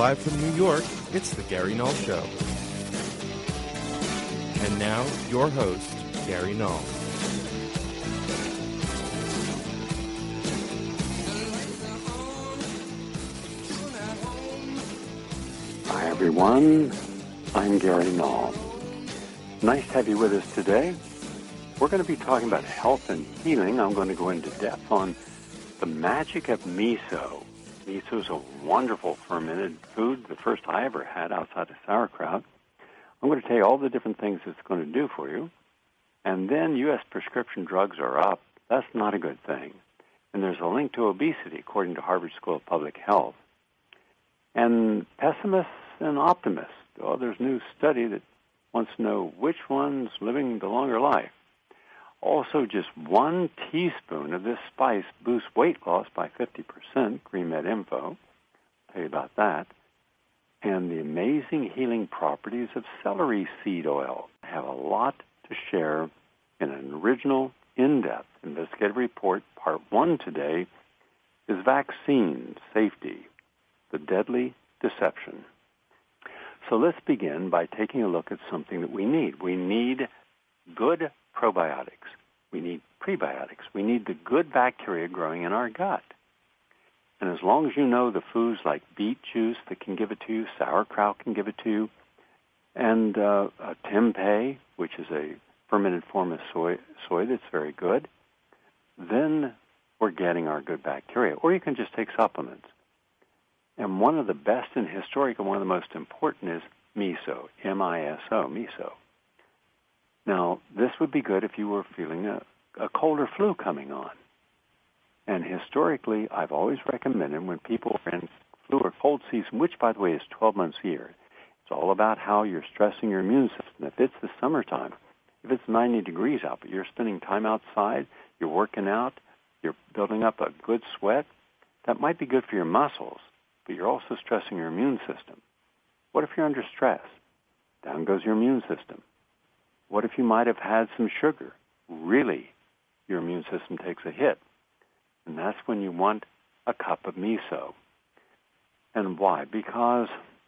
Live from New York, it's The Gary Null Show. And now, your host, Gary Null. Hi, everyone. I'm Gary Null. Nice to have you with us today. We're going to be talking about health and healing. I'm going to go into depth on the magic of miso. Miso is a wonderful fermented food, the first I ever had outside of sauerkraut. I'm going to tell you all the different things it's going to do for you. And then U.S. prescription drugs are up. That's not a good thing. And there's a link to obesity, according to Harvard School of Public Health. And pessimists and optimists. Oh, there's a new study that wants to know which one's living the longer life. Also, just 1 teaspoon of this spice boosts weight loss by 50%, GreenMed Info. I'll tell you about that. And the amazing healing properties of celery seed oil. I have a lot to share in an original, in-depth investigative report. Part 1 today is Vaccine Safety, the Deadly Deception. So let's begin by taking a look at something that we need. We need good probiotics. We need prebiotics. We need the good bacteria growing in our gut. And as long as you know the foods like beet juice that can give it to you, sauerkraut can give it to you, and tempeh, which is a fermented form of soy that's very good, then we're getting our good bacteria. Or you can just take supplements. And one of the best and historic and one of the most important is miso, M-I-S-O, miso. Now, this would be good if you were feeling a cold or flu coming on. And historically, I've always recommended when people are in flu or cold season, which, by the way, is 12 months a year, it's all about how you're stressing your immune system. If it's the summertime, if it's 90 degrees out, but you're spending time outside, you're working out, you're building up a good sweat, that might be good for your muscles, but you're also stressing your immune system. What if you're under stress? Down goes your immune system. What if you might have had some sugar? Really, your immune system takes a hit. And that's when you want a cup of miso. And why? Because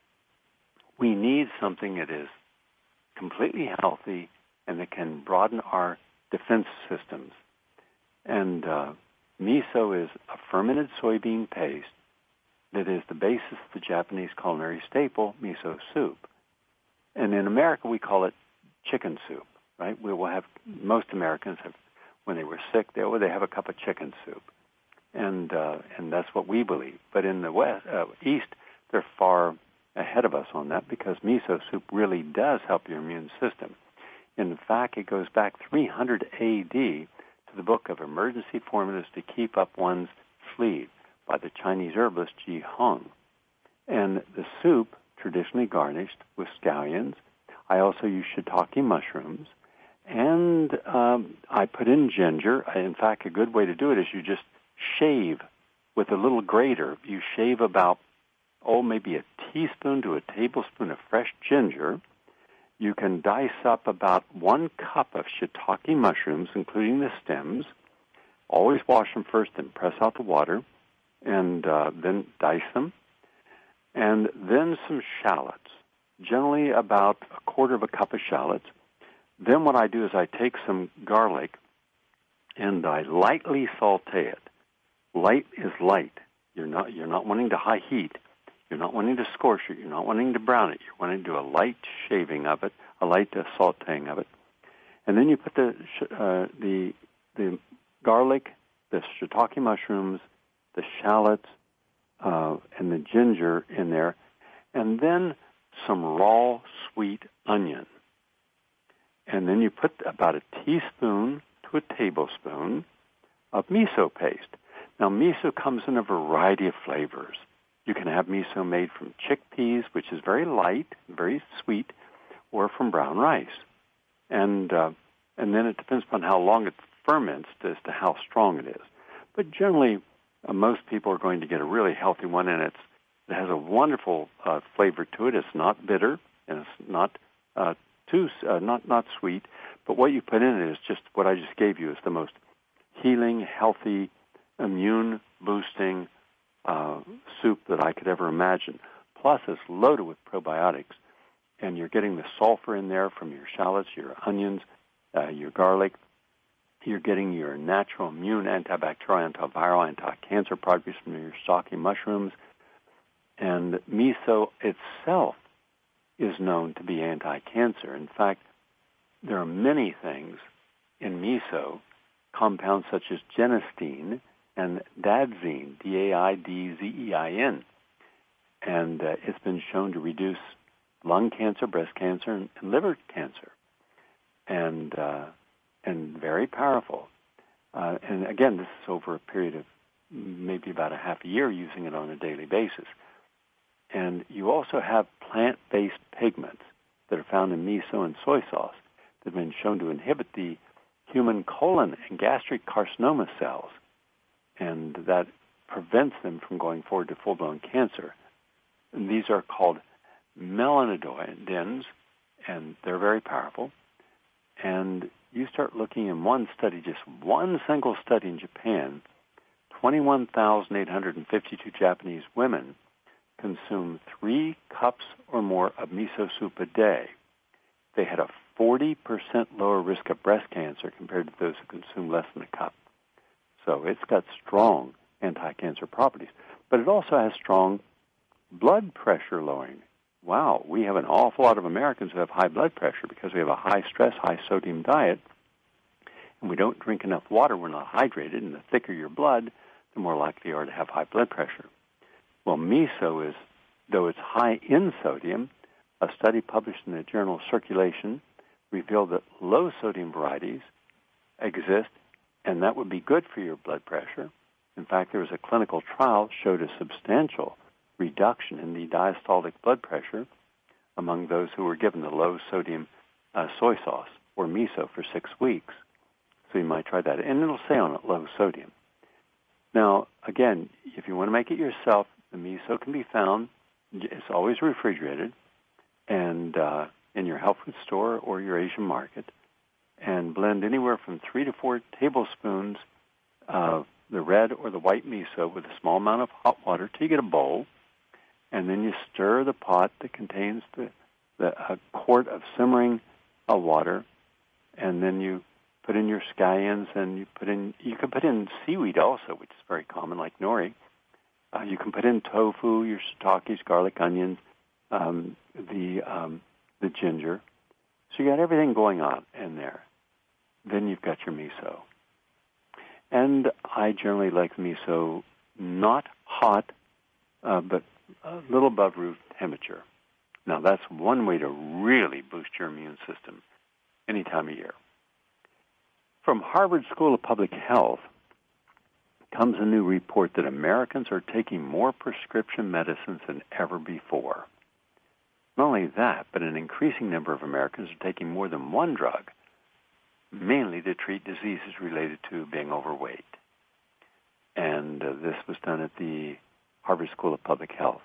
we need something that is completely healthy and that can broaden our defense systems. And miso is a fermented soybean paste that is the basis of the Japanese culinary staple, miso soup. And in America, we call it chicken soup, right? We will have, most Americans have, when they were sick, they have a cup of chicken soup. And that's what we believe. But in the East, they're far ahead of us on that because miso soup really does help your immune system. In fact, it goes back 300 A.D. to the book of emergency formulas to keep up one's sleep by the Chinese herbalist Ji Hong. And the soup, traditionally garnished with scallions. I also use shiitake mushrooms. And I put in ginger. In fact, a good way to do it is you just shave with a little grater. You shave about, maybe a teaspoon to a tablespoon of fresh ginger. You can dice up about 1 cup of shiitake mushrooms, including the stems. Always wash them first and press out the water, and then dice them. And then some shallots, generally about 1/4 cup of shallots. Then what I do is I take some garlic and I lightly saute it. Light is light. You're not wanting to high heat. You're not wanting to scorch it. You're not wanting to brown it. You're wanting to do a light shaving of it, a light sauteing of it. And then you put the garlic, the shiitake mushrooms, the shallots, and the ginger in there, and then some raw sweet onion. And then you put about a teaspoon to a tablespoon of miso paste. Now, miso comes in a variety of flavors. You can have miso made from chickpeas, which is very light, very sweet, or from brown rice. And then it depends upon how long it ferments as to how strong it is. But generally, most people are going to get a really healthy one, and it has a wonderful flavor to it. It's not bitter, and it's not not sweet. But what you put in it is just what I just gave you is the most healing, healthy, immune-boosting soup that I could ever imagine. Plus is loaded with probiotics, and you're getting the sulfur in there from your shallots, your onions, your garlic. You're getting your natural immune, antibacterial, antiviral, anti-cancer properties from your stalky mushrooms. And miso itself is known to be anti-cancer. In fact, there are many things in miso, compounds such as genistein and dadzine, D-A-I-D-Z-E-I-N. And it's been shown to reduce lung cancer, breast cancer, and liver cancer. And very powerful. And again, this is over a period of maybe about a half a year using it on a daily basis. And you also have plant-based pigments that are found in miso and soy sauce that have been shown to inhibit the human colon and gastric carcinoma cells, and that prevents them from going forward to full-blown cancer. And these are called melanoidins, and they're very powerful. And you start looking in one study, just one single study in Japan, 21,852 Japanese women consume 3 cups or more of miso soup a day. They had a 40% lower risk of breast cancer compared to those who consume less than a cup. So it's got strong anti-cancer properties. But it also has strong blood pressure lowering. Wow, we have an awful lot of Americans who have high blood pressure because we have a high-stress, high-sodium diet, and we don't drink enough water. We're not hydrated, and the thicker your blood, the more likely you are to have high blood pressure. Well, miso is, though it's high in sodium, a study published in the journal Circulation revealed that low-sodium varieties exist, and that would be good for your blood pressure. In fact, there was a clinical trial showed a substantial reduction in the diastolic blood pressure among those who were given the low-sodium soy sauce or miso for 6 weeks. So you might try that. And it'll say on it low sodium. Now, again, if you want to make it yourself, the miso can be found. It's always refrigerated and in your health food store or your Asian market. And blend anywhere from 3 to 4 tablespoons of the red or the white miso with a small amount of hot water till you get a bowl. And then you stir the pot that contains a quart of simmering water, and then you put in your scallions, and you can put in seaweed also, which is very common, like nori. You can put in tofu, your shiitakes, garlic, onions, the ginger. So you got everything going on in there. Then you've got your miso. And I generally like miso not hot, but a little above room temperature. Now, that's one way to really boost your immune system any time of year. From Harvard School of Public Health comes a new report that Americans are taking more prescription medicines than ever before. Not only that, but an increasing number of Americans are taking more than one drug, mainly to treat diseases related to being overweight. And this was done at the Harvard School of Public Health.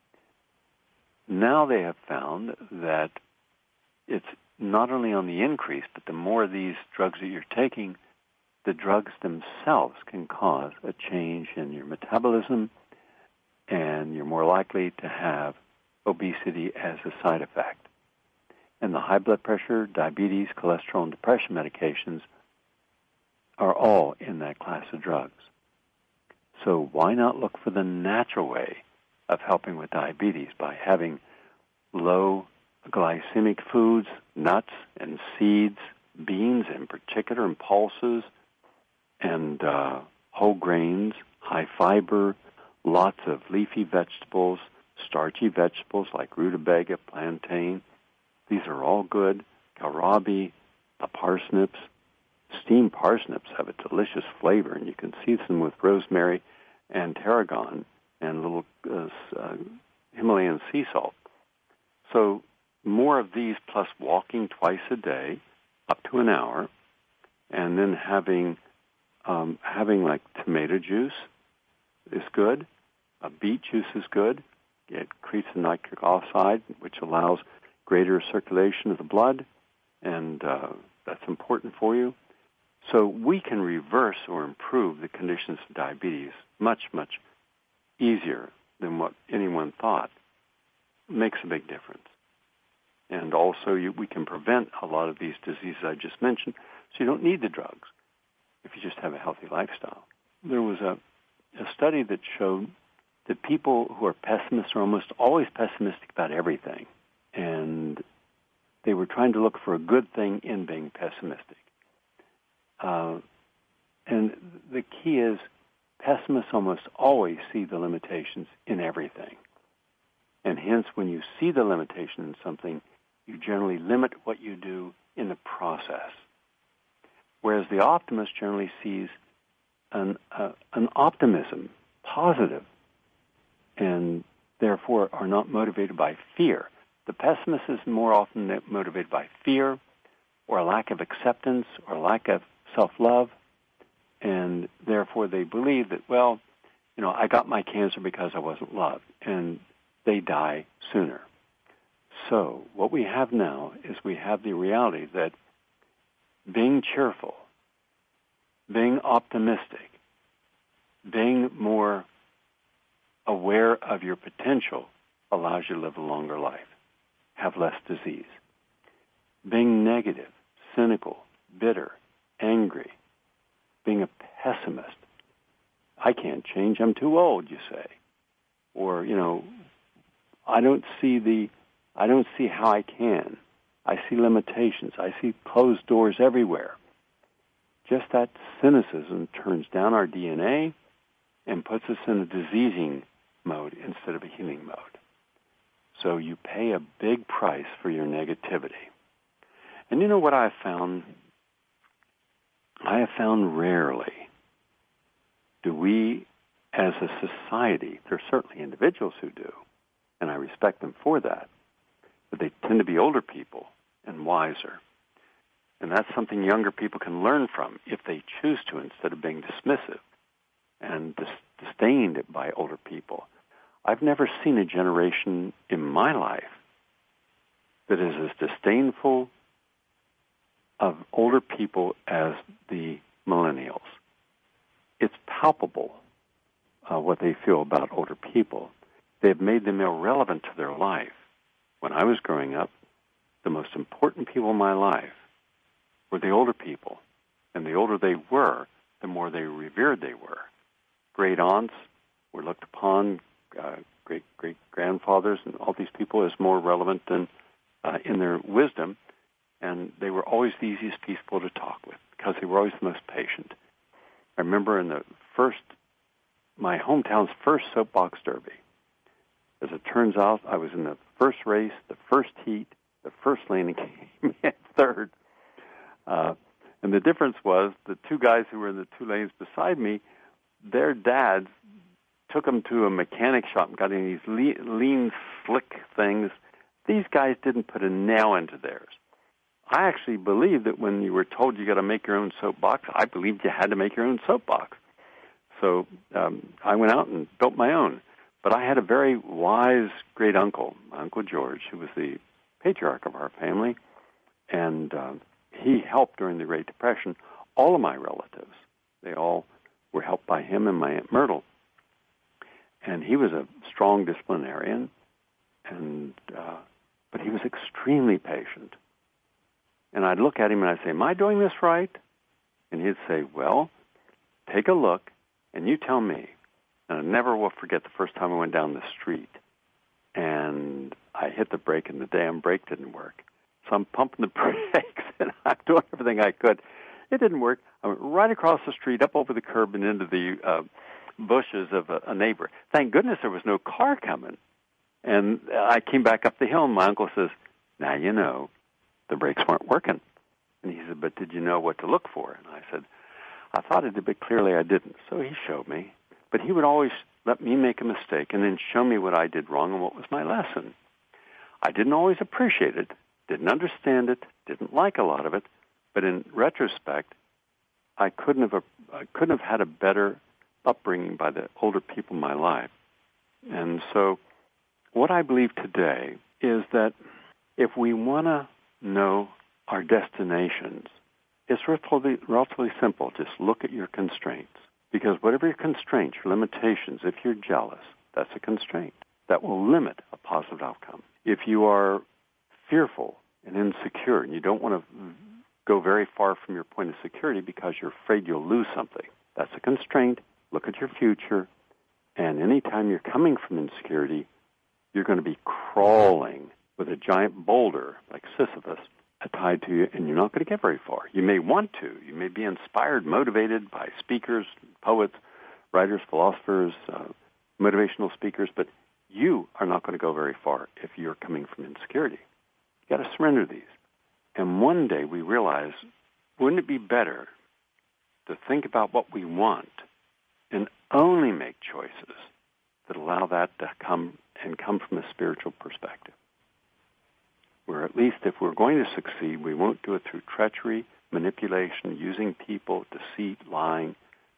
Now they have found that it's not only on the increase, but the more of these drugs that you're taking, the drugs themselves can cause a change in your metabolism, and you're more likely to have obesity as a side effect. And the high blood pressure, diabetes, cholesterol, and depression medications are all in that class of drugs. So why not look for the natural way of helping with diabetes by having low glycemic foods, nuts and seeds, beans in particular, and pulses, and whole grains, high fiber, lots of leafy vegetables, starchy vegetables like rutabaga, plantain. These are all good. Kohlrabi, parsnips. Steamed parsnips have a delicious flavor, and you can season with rosemary and tarragon and a little Himalayan sea salt. So more of these, plus walking twice a day, up to an hour, and then having like tomato juice is good. Beet juice is good. It creates the nitric oxide, which allows greater circulation of the blood, and that's important for you. So we can reverse or improve the conditions of diabetes much, much easier than what anyone thought. makes a big difference. And also, we can prevent a lot of these diseases I just mentioned, so you don't need the drugs if you just have a healthy lifestyle. There was a study that showed that people who are pessimists are almost always pessimistic about everything. And they were trying to look for a good thing in being pessimistic. And the key is pessimists almost always see the limitations in everything. And hence, when you see the limitation in something, you generally limit what you do in the process. Whereas the optimist generally sees an optimism, positive, and therefore are not motivated by fear. The pessimist is more often motivated by fear or a lack of acceptance or lack of self-love, and therefore they believe that, well, I got my cancer because I wasn't loved, and they die sooner. So what we have now is we have the reality that being cheerful, being optimistic, being more aware of your potential allows you to live a longer life, have less disease. Being negative, cynical, bitter, angry, being a pessimist. I can't change, I'm too old, you say. Or, I don't see how I can. I see limitations. I see closed doors everywhere. Just that cynicism turns down our DNA and puts us in a diseasing mode instead of a healing mode. So you pay a big price for your negativity. And you know what I have found? I have found rarely do we, as a society, there are certainly individuals who do, and I respect them for that, but they tend to be older people and wiser. And that's something younger people can learn from if they choose to, instead of being dismissive and disdained by older people. I've never seen a generation in my life that is as disdainful of older people as the millennials. It's palpable what they feel about older people. They've made them irrelevant to their life. When I was growing up, the most important people in my life were the older people. And the older they were, the more they revered they were. Great aunts were looked upon, great-great-grandfathers, and all these people as more relevant than in their wisdom. And they were always the easiest people to talk with because they were always the most patient. I remember in my hometown's first soapbox derby. As it turns out, I was in the first race, the first heat, the first lane, and came in third. And the difference was the two guys who were in the two lanes beside me, their dads took them to a mechanic shop and got in these lean, slick things. These guys didn't put a nail into theirs. I actually believed that when you were told you got to make your own soapbox, I believed you had to make your own soapbox. So I went out and built my own. But I had a very wise great uncle, my Uncle George, who was the patriarch of our family, and he helped during the Great Depression all of my relatives. They all were helped by him and my Aunt Myrtle. And he was a strong disciplinarian, but he was extremely patient. And I'd look at him and I'd say, am I doing this right? And he'd say, well, take a look and you tell me. And I never will forget the first time I went down the street and I hit the brake and the damn brake didn't work. So I'm pumping the brakes and I'm doing everything I could. It didn't work. I went right across the street, up over the curb and into the bushes of a neighbor. Thank goodness there was no car coming. And I came back up the hill and my uncle says, now you know, the brakes weren't working. And he said, but did you know what to look for? And I said, I thought it did, but clearly I didn't. So he showed me. But he would always let me make a mistake and then show me what I did wrong and what was my lesson. I didn't always appreciate it, didn't understand it, didn't like a lot of it, but in retrospect, I couldn't have had a better upbringing by the older people in my life. And so what I believe today is that if we want to know our destinations, it's relatively simple. Just look at your constraints. Because whatever your constraints, your limitations, if you're jealous, that's a constraint. That will limit a positive outcome. If you are fearful and insecure and you don't want to go very far from your point of security because you're afraid you'll lose something, that's a constraint. Look at your future, and anytime you're coming from insecurity, you're going to be crawling with a giant boulder like Sisyphus tied to you, and you're not going to get very far. You may want to. You may be inspired, motivated by speakers, poets, writers, philosophers, motivational speakers, but you are not going to go very far if you're coming from insecurity. You've got to surrender these. And one day we realize, wouldn't it be better to think about what we want and only make choices that allow that to come from a spiritual perspective? Where at least if we're going to succeed, we won't do it through treachery, manipulation, using people, deceit, lying.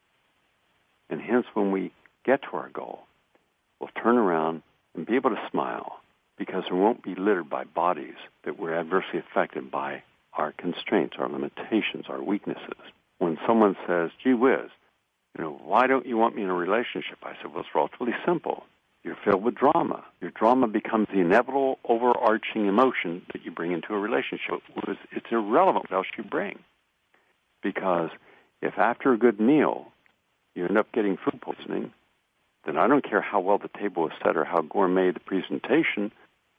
And hence, when we get to our goal, we'll turn around and be able to smile because we won't be littered by bodies that were adversely affected by our constraints, our limitations, our weaknesses. When someone says, gee whiz, why don't you want me in a relationship? I said, well, it's relatively simple. You're filled with drama. Your drama becomes the inevitable overarching emotion that you bring into a relationship. It's irrelevant what else you bring. Because if after a good meal you end up getting food poisoning, then I don't care how well the table is set or how gourmet the presentation,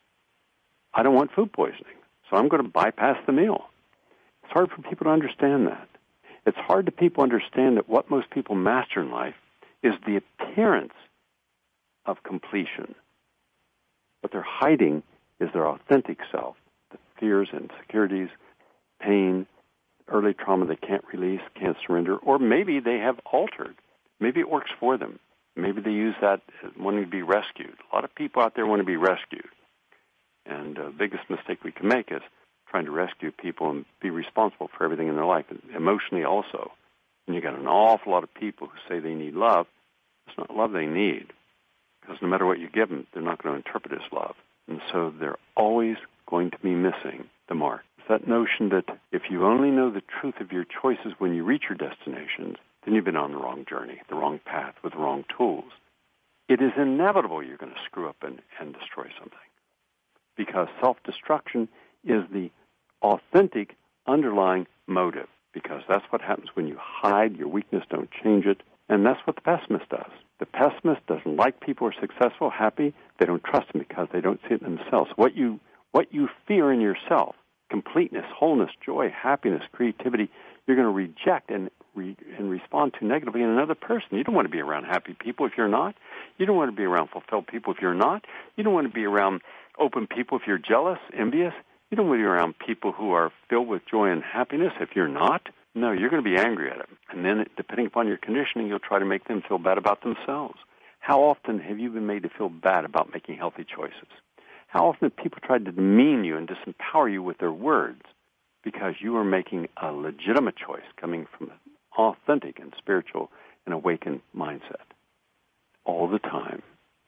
I don't want food poisoning. So I'm going to bypass the meal. It's hard for people to understand that. It's hard to people understand that what most people master in life is the appearance of completion. What they're hiding is their authentic self, the fears, insecurities, pain, early trauma they can't release, can't surrender, or maybe they have altered. Maybe it works for them. Maybe they use that as wanting to be rescued. A lot of people out there want to be rescued. And the biggest mistake we can make is trying to rescue people and be responsible for everything in their life, emotionally also. And you got an awful lot of people who say they need love. It's not love they need. Because no matter what you give them, they're not going to interpret it as love. And so they're always going to be missing the mark. It's that notion that if you only know the truth of your choices when you reach your destinations, then you've been on the wrong journey, the wrong path, with the wrong tools. It is inevitable you're going to screw up and destroy something. Because self-destruction is the authentic underlying motive. Because that's what happens when you hide your weakness, don't change it. And that's what the pessimist does. The pessimist doesn't like people who are successful, happy. They don't trust them because they don't see it in themselves. What you fear in yourself, completeness, wholeness, joy, happiness, creativity, you're going to reject and respond to negatively in another person. You don't want to be around happy people if you're not. You don't want to be around fulfilled people if you're not. You don't want to be around open people if you're jealous, envious. You don't want to be around people who are filled with joy and happiness if you're not. No, you're going to be angry at them. And then, depending upon your conditioning, you'll try to make them feel bad about themselves. How often have you been made to feel bad about making healthy choices? How often have people tried to demean you and disempower you with their words because you are making a legitimate choice coming from an authentic and spiritual and awakened mindset? All the time.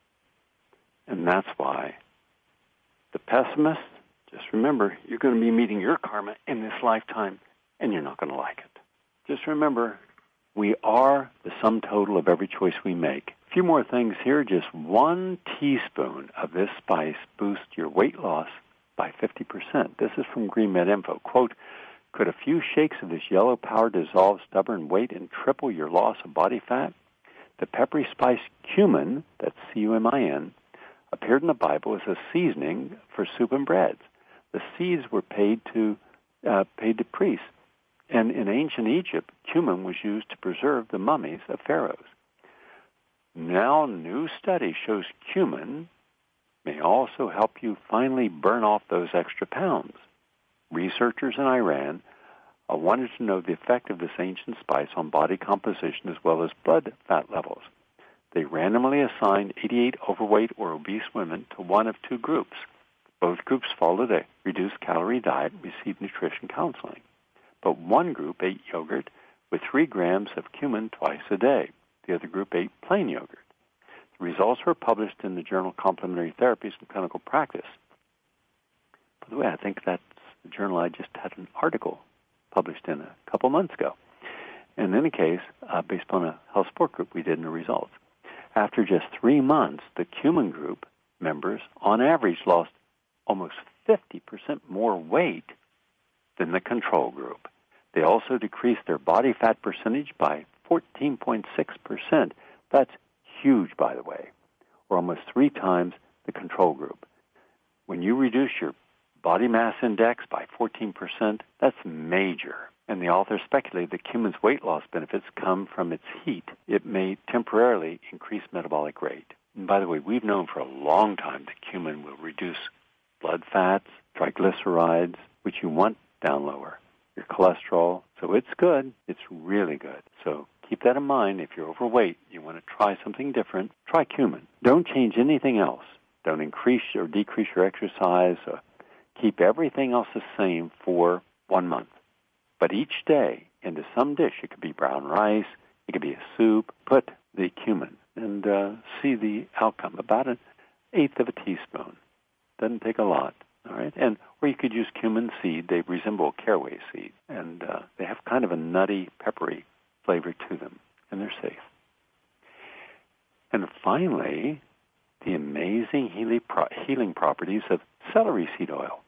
And that's why the pessimist, just remember, you're going to be meeting your karma in this lifetime, and you're not going to like it. Just remember, we are the sum total of every choice we make. A few more things here. Just 1 teaspoon of this spice boosts your weight loss by 50%. This is from Green Med Info. Quote, could a few shakes of this yellow powder dissolve stubborn weight and triple your loss of body fat? The peppery spice cumin, that's C-U-M-I-N, appeared in the Bible as a seasoning for soup and breads. The seeds were paid to priests. And in ancient Egypt, cumin was used to preserve the mummies of pharaohs. Now, new study shows cumin may also help you finally burn off those extra pounds. Researchers in Iran wanted to know the effect of this ancient spice on body composition as well as blood fat levels. They randomly assigned 88 overweight or obese women to one of 2 groups. Both groups followed a reduced calorie diet and received nutrition counseling. But one group ate yogurt with 3 grams of cumin twice a day. The other group ate plain yogurt. The results were published in the journal Complementary Therapies and Clinical Practice. By the way, I think that's the journal I just had an article published in a couple months ago. In any case, based on a health support group we did in the results. After just 3 months, the cumin group members, on average, lost almost 50% more weight than the control group. They also decreased their body fat percentage by 14.6%. That's huge, by the way, or almost 3 times the control group. When you reduce your body mass index by 14%, that's major. And the author speculated that cumin's weight loss benefits come from its heat. It may temporarily increase metabolic rate. And by the way, we've known for a long time that cumin will reduce blood fats, triglycerides, which you want down lower, your cholesterol. So it's good. It's really good. So keep that in mind. If you're overweight, you want to try something different, try cumin. Don't change anything else. Don't increase or decrease your exercise. Keep everything else the same for 1 month. But each day, into some dish, it could be brown rice, it could be a soup, put the cumin and see the outcome, about 1/8 of a teaspoon. Doesn't take a lot, all right? Or you could use cumin seed. They resemble caraway seed, and they have kind of a nutty, peppery flavor to them, and they're safe. And finally, the amazing healing properties of celery seed oil.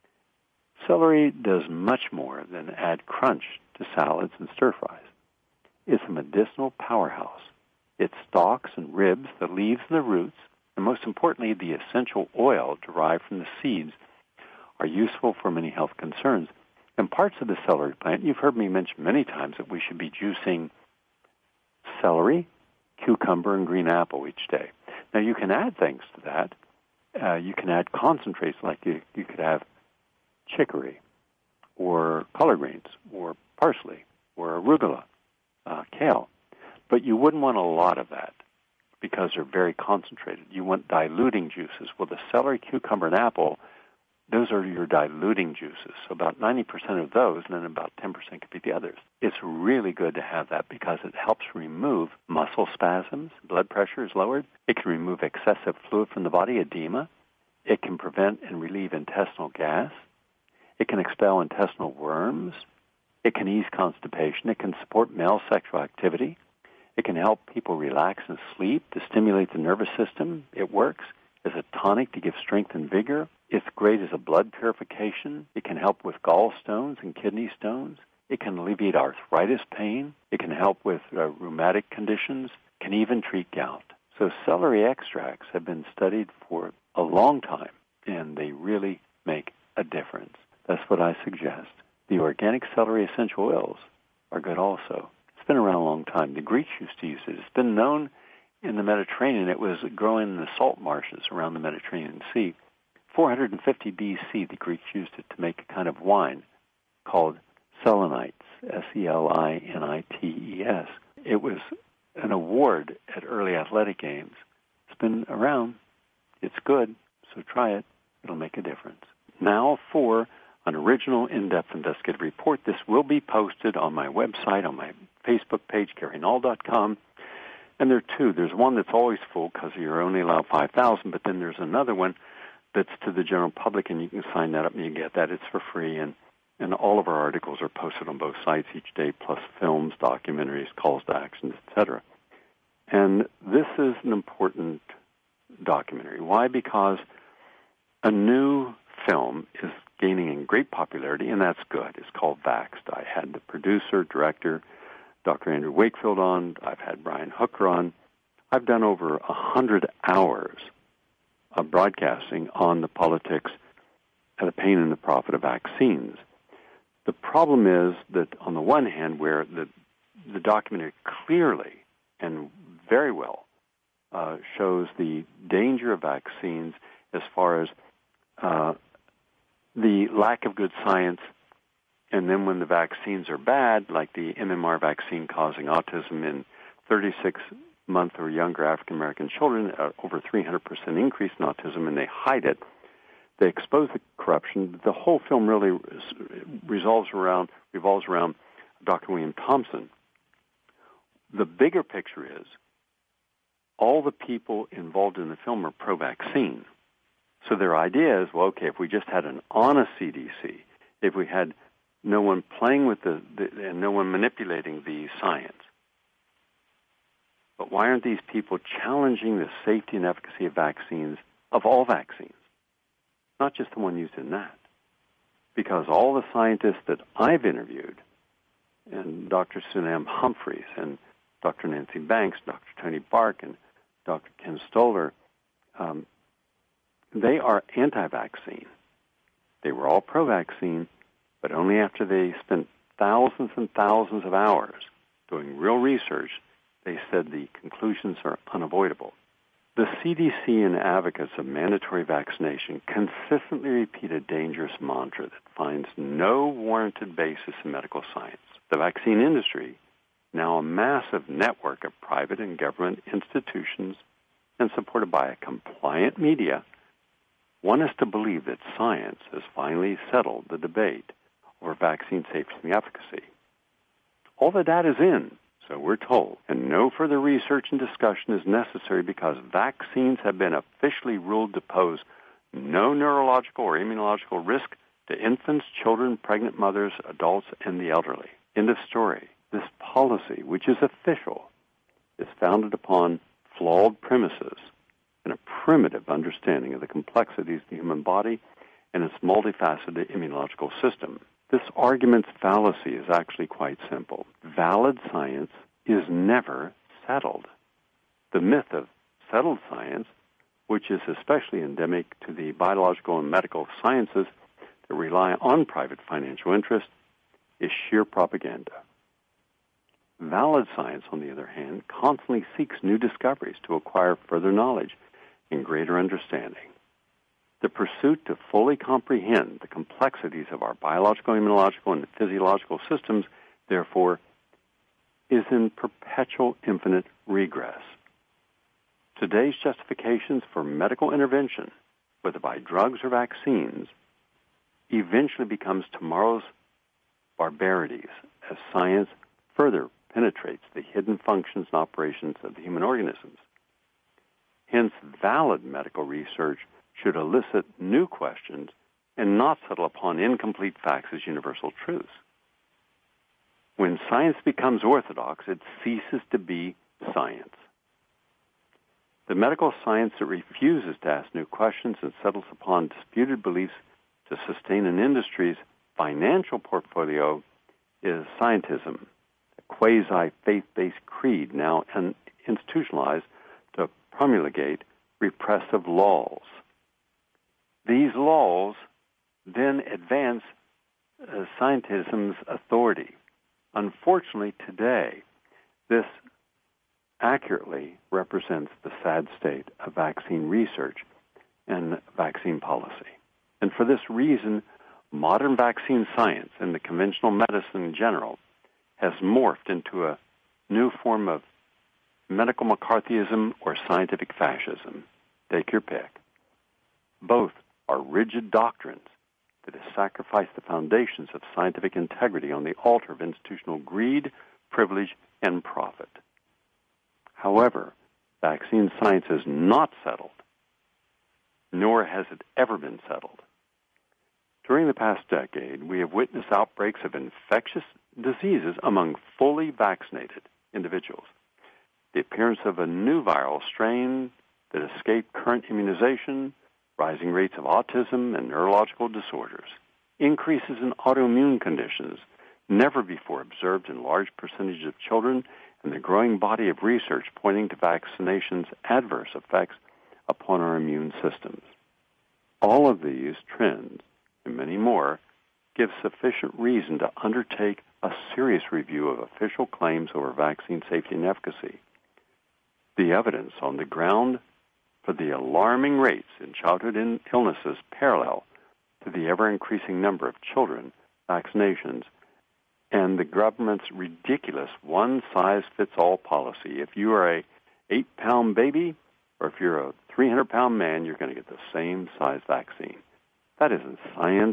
Celery does much more than add crunch to salads and stir-fries. It's a medicinal powerhouse. Its stalks and ribs, the leaves and the roots, and most importantly, the essential oil derived from the seeds are useful for many health concerns. And parts of the celery plant, you've heard me mention many times that we should be juicing celery, cucumber, and green apple each day. Now, you can add things to that. You can add concentrates, like you could have chicory or collard greens or parsley or arugula, kale. But you wouldn't want a lot of that because they're very concentrated. You want diluting juices. Well, the celery, cucumber, and apple, those are your diluting juices. So about 90% of those, and then about 10% could be the others. It's really good to have that because it helps remove muscle spasms. Blood pressure is lowered. It can remove excessive fluid from the body, edema. It can prevent and relieve intestinal gas. It can expel intestinal worms. It can ease constipation. It can support male sexual activity. It can help people relax and sleep to stimulate the nervous system. It works as a tonic to give strength and vigor. It's great as a blood purification. It can help with gallstones and kidney stones. It can alleviate arthritis pain. It can help with rheumatic conditions. It can even treat gout. So celery extracts have been studied for a long time, and they really make a difference. That's what I suggest. The organic celery essential oils are good also. It's been around a long time. The Greeks used to use it. It's been known in the Mediterranean. It was growing in the salt marshes around the Mediterranean Sea. 450 B.C., the Greeks used it to make a kind of wine called selenites, Selinites. It was an award at early athletic games. It's been around. It's good, so try it. It'll make a difference. Now for an original in-depth investigative report. This will be posted on my website, on my Facebook page, GaryNull.com. And there are two. There's one that's always full because you're only allowed 5,000, but then there's another one that's to the general public, and you can sign that up and you get that. It's for free, and all of our articles are posted on both sites each day, plus films, documentaries, calls to action, etc. And this is an important documentary. Why? Because a new film is gaining in great popularity, and that's good. It's called Vaxxed. I had the producer, director, Dr. Andrew Wakefield on. I've had Brian Hooker on. I've done over 100 hours of broadcasting on the politics and the pain and the profit of vaccines. The problem is that on the one hand, where the documentary clearly and very well shows the danger of vaccines as far as the lack of good science, and then when the vaccines are bad, like the MMR vaccine causing autism in 36-month or younger African-American children, over 300% increase in autism, and they hide it. They expose the corruption. The whole film really revolves around Dr. William Thompson. The bigger picture is all the people involved in the film are pro-vaccine. So their idea is, well, okay, if we just had an honest CDC, if we had no one playing with and no one manipulating the science. But why aren't these people challenging the safety and efficacy of vaccines of all vaccines, not just the one used in that. Because all the scientists that I've interviewed, and Dr. Sunam Humphreys and Dr. Nancy Banks, Dr. Tony Bark, and Dr. Ken Stoller, they are anti-vaccine. They were all pro-vaccine, but only after they spent thousands and thousands of hours doing real research, they said the conclusions are unavoidable. The CDC and advocates of mandatory vaccination consistently repeat a dangerous mantra that finds no warranted basis in medical science. The vaccine industry, now a massive network of private and government institutions and supported by a compliant media, want us to believe that science has finally settled the debate over vaccine safety and efficacy. All the data is in, so we're told, and no further research and discussion is necessary because vaccines have been officially ruled to pose no neurological or immunological risk to infants, children, pregnant mothers, adults, and the elderly. End of story. This policy, which is official, is founded upon flawed premises and a primitive understanding of the complexities of the human body and its multifaceted immunological system. This argument's fallacy is actually quite simple. Valid science is never settled. The myth of settled science, which is especially endemic to the biological and medical sciences that rely on private financial interest, is sheer propaganda. Valid science, on the other hand, constantly seeks new discoveries to acquire further knowledge and greater understanding. The pursuit to fully comprehend the complexities of our biological, immunological, and physiological systems, therefore, is in perpetual infinite regress. Today's justifications for medical intervention, whether by drugs or vaccines, eventually becomes tomorrow's barbarities as science further penetrates the hidden functions and operations of the human organisms. Hence, valid medical research should elicit new questions and not settle upon incomplete facts as universal truths. When science becomes orthodox, it ceases to be science. The medical science that refuses to ask new questions and settles upon disputed beliefs to sustain an industry's financial portfolio is scientism, a quasi-faith-based creed now institutionalized to promulgate repressive laws. These laws then advance scientism's authority. Unfortunately, today, this accurately represents the sad state of vaccine research and vaccine policy. And for this reason, modern vaccine science and the conventional medicine in general has morphed into a new form of medical McCarthyism or scientific fascism. Take your pick. Both are rigid doctrines that have sacrificed the foundations of scientific integrity on the altar of institutional greed, privilege, and profit. However, vaccine science is not settled, nor has it ever been settled. During the past decade, we have witnessed outbreaks of infectious diseases among fully vaccinated individuals. The appearance of a new viral strain that escaped current immunization, rising rates of autism and neurological disorders, increases in autoimmune conditions never before observed in large percentages of children, and the growing body of research pointing to vaccination's adverse effects upon our immune systems. All of these trends, and many more, give sufficient reason to undertake a serious review of official claims over vaccine safety and efficacy. The evidence on the ground for the alarming rates in childhood illnesses parallel to the ever-increasing number of children vaccinations and the government's ridiculous one-size-fits-all policy. If you are a 8-pound baby or if you're a 300-pound man, you're going to get the same size vaccine. That isn't science.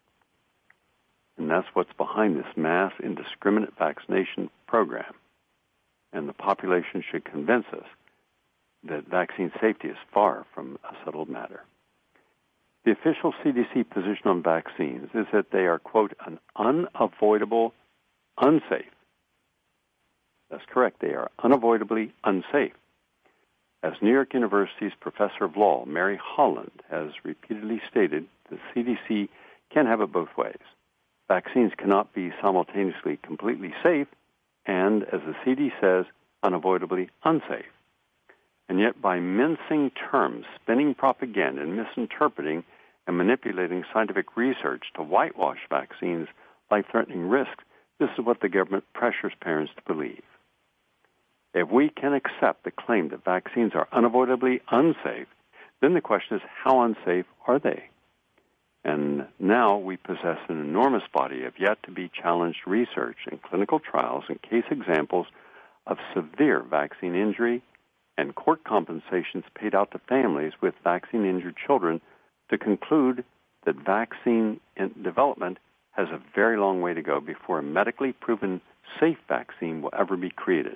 And that's what's behind this mass indiscriminate vaccination program. And the population should convince us that vaccine safety is far from a settled matter. The official CDC position on vaccines is that they are, quote, an unavoidable unsafe. That's correct. They are unavoidably unsafe. As New York University's professor of law, Mary Holland, has repeatedly stated, the CDC can have it both ways. Vaccines cannot be simultaneously completely safe and, as the CD says, unavoidably unsafe. And yet by mincing terms, spinning propaganda, and misinterpreting and manipulating scientific research to whitewash vaccines' life-threatening risks, this is what the government pressures parents to believe. If we can accept the claim that vaccines are unavoidably unsafe, then the question is, how unsafe are they? And now we possess an enormous body of yet-to-be-challenged research and clinical trials and case examples of severe vaccine injury and court compensations paid out to families with vaccine-injured children to conclude that vaccine development has a very long way to go before a medically proven safe vaccine will ever be created.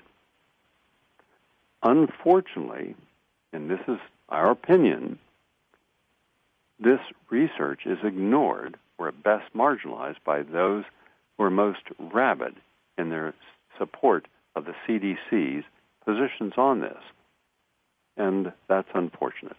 Unfortunately, and this is our opinion, this research is ignored or at best marginalized by those who are most rabid in their support of the CDC's positions on this. And that's unfortunate.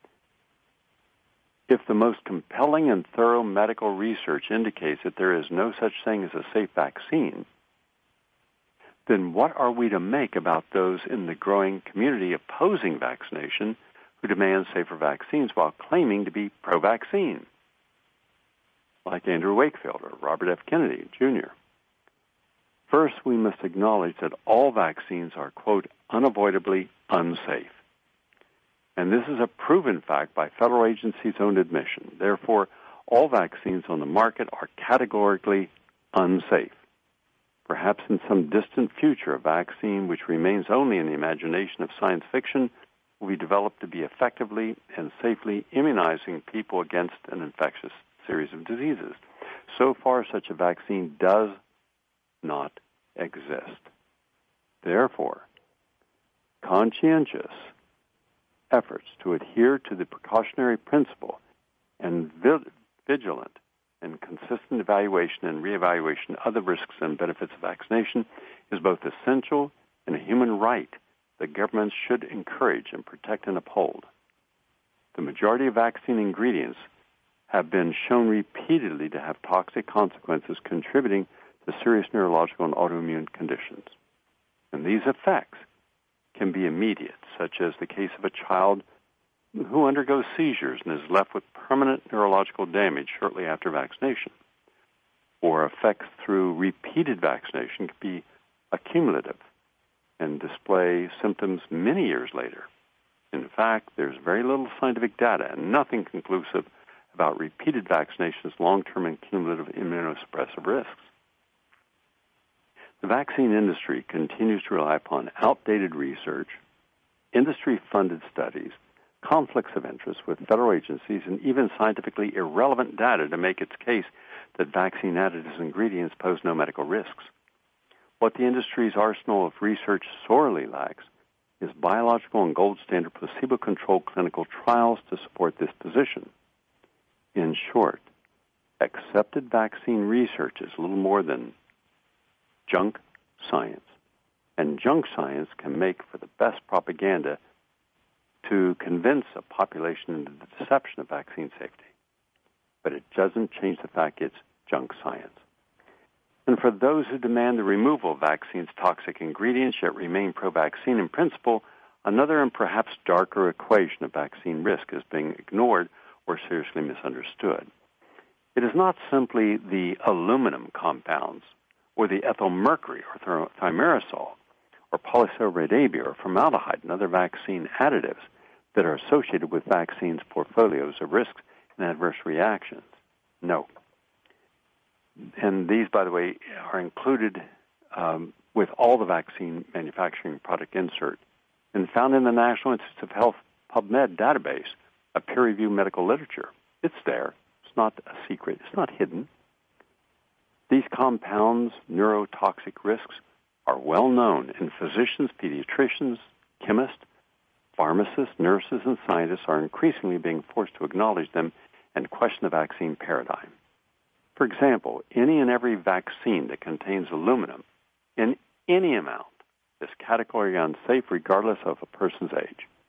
If the most compelling and thorough medical research indicates that there is no such thing as a safe vaccine, then what are we to make about those in the growing community opposing vaccination who demand safer vaccines while claiming to be pro-vaccine, like Andrew Wakefield or Robert F. Kennedy, Jr.? First, we must acknowledge that all vaccines are, quote, unavoidably unsafe. And this is a proven fact by federal agencies' own admission. Therefore, all vaccines on the market are categorically unsafe. Perhaps in some distant future, a vaccine which remains only in the imagination of science fiction will be developed to be effectively and safely immunizing people against an infectious series of diseases. So far, such a vaccine does not exist. Therefore, conscientious efforts to adhere to the precautionary principle and vigilant and consistent evaluation and reevaluation of the risks and benefits of vaccination is both essential and a human right that governments should encourage and protect and uphold. The majority of vaccine ingredients have been shown repeatedly to have toxic consequences contributing to serious neurological and autoimmune conditions. And these effects can be immediate, such as the case of a child who undergoes seizures and is left with permanent neurological damage shortly after vaccination. Or effects through repeated vaccination can be accumulative and display symptoms many years later. In fact, there's very little scientific data and nothing conclusive about repeated vaccination's long-term and cumulative immunosuppressive risks. The vaccine industry continues to rely upon outdated research, industry-funded studies, conflicts of interest with federal agencies, and even scientifically irrelevant data to make its case that vaccine additives and ingredients pose no medical risks. What the industry's arsenal of research sorely lacks is biological and gold standard placebo-controlled clinical trials to support this position. In short, accepted vaccine research is little more than junk science. And junk science can make for the best propaganda to convince a population into the deception of vaccine safety. But it doesn't change the fact it's junk science. And for those who demand the removal of vaccines' toxic ingredients yet remain pro-vaccine in principle, another and perhaps darker equation of vaccine risk is being ignored or seriously misunderstood. It is not simply the aluminum compounds or the ethyl mercury or thimerosal or polysorbate or formaldehyde and other vaccine additives that are associated with vaccines' portfolios of risks and adverse reactions. No. And these, by the way, are included with all the vaccine manufacturing product insert and found in the National Institutes of Health PubMed database of peer-reviewed medical literature. It's there. It's not a secret. It's not hidden. These compounds' neurotoxic risks are well known, and physicians, pediatricians, chemists, pharmacists, nurses, and scientists are increasingly being forced to acknowledge them and question the vaccine paradigm. For example, any and every vaccine that contains aluminum in any amount is categorically unsafe regardless of a person's age.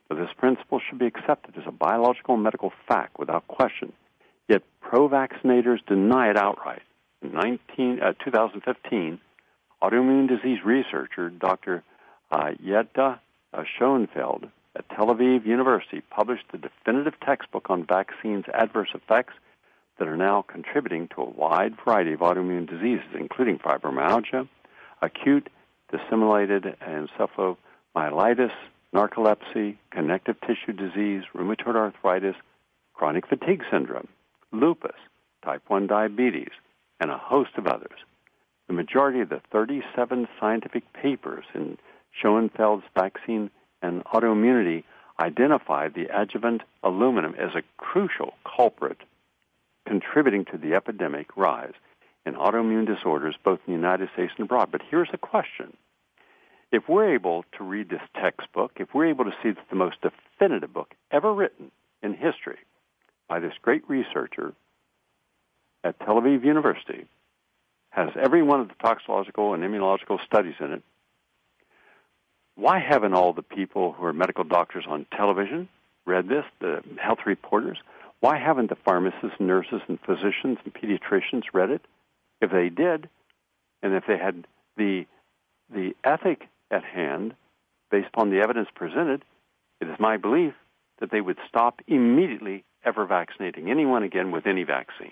But this principle should be accepted as a biological and medical fact without question. Yet pro-vaccinators deny it outright. In 2015, autoimmune disease researcher Dr. Jette Schoenfeld at Tel Aviv University published the definitive textbook on vaccines' adverse effects that are now contributing to a wide variety of autoimmune diseases, including fibromyalgia, acute disseminated encephalomyelitis, narcolepsy, connective tissue disease, rheumatoid arthritis, chronic fatigue syndrome, lupus, type 1 diabetes, and a host of others. The majority of the 37 scientific papers in Schoenfeld's vaccine and autoimmunity identified the adjuvant aluminum as a crucial culprit contributing to the epidemic rise in autoimmune disorders both in the United States and abroad. But here's the question. If we're able to read this textbook, if we're able to see it's the most definitive book ever written in history by this great researcher at Tel Aviv University, has every one of the toxicological and immunological studies in it, why haven't all the people who are medical doctors on television read this, the health reporters? Why haven't the pharmacists, nurses, and physicians and pediatricians read it? If they did, and if they had the ethic at hand, based upon the evidence presented, it is my belief that they would stop immediately ever vaccinating anyone again with any vaccine.